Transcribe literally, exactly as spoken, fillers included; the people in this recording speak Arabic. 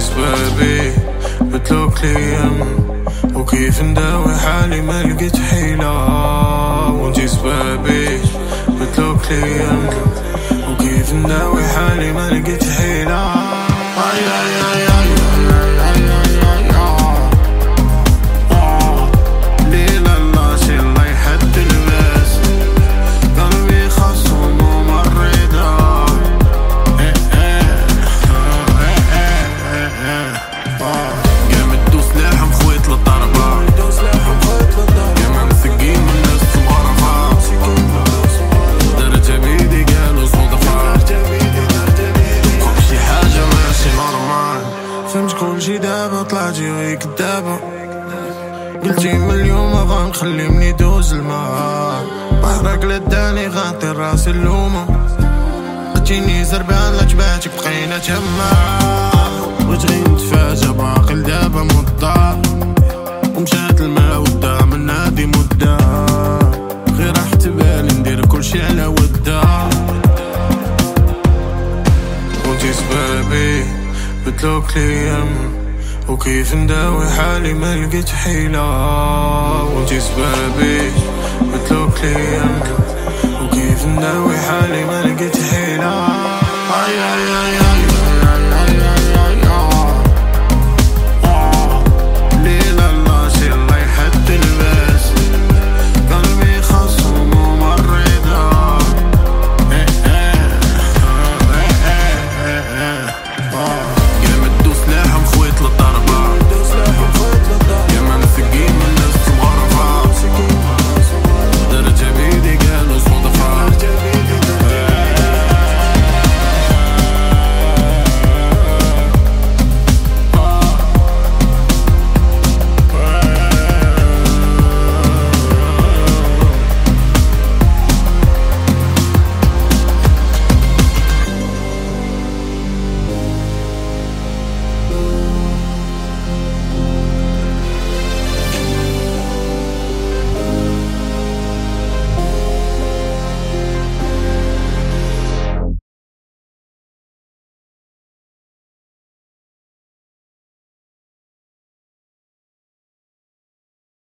سبابي بتلوك لي وكيف نداوي حالي ما لقيت حيلة. وانتي سبابي بتلوك لي وكيف نداوي حالي ما لقيت حيلة. آي آي آي آي فهمت كلشي دابا طلعتي غير كدابة. قلتي من اليوم غنخلي مني دوز الماء بحرك لداني غنطير راسي اللومة. قلتيني زربان لا تبعتك بقينا تما بغيت غير نتفاجا باقي لدابا مضى ومشات الماء ودا من نادي مدة غير راحت بالي ندير كلشي على ودا. وانتي سبابي بتلوك لي وكيف نداوي حالي ما لقيت حيلة. وانتي سبابي بتلوك لي وكيف نداوي حالي ما لقيت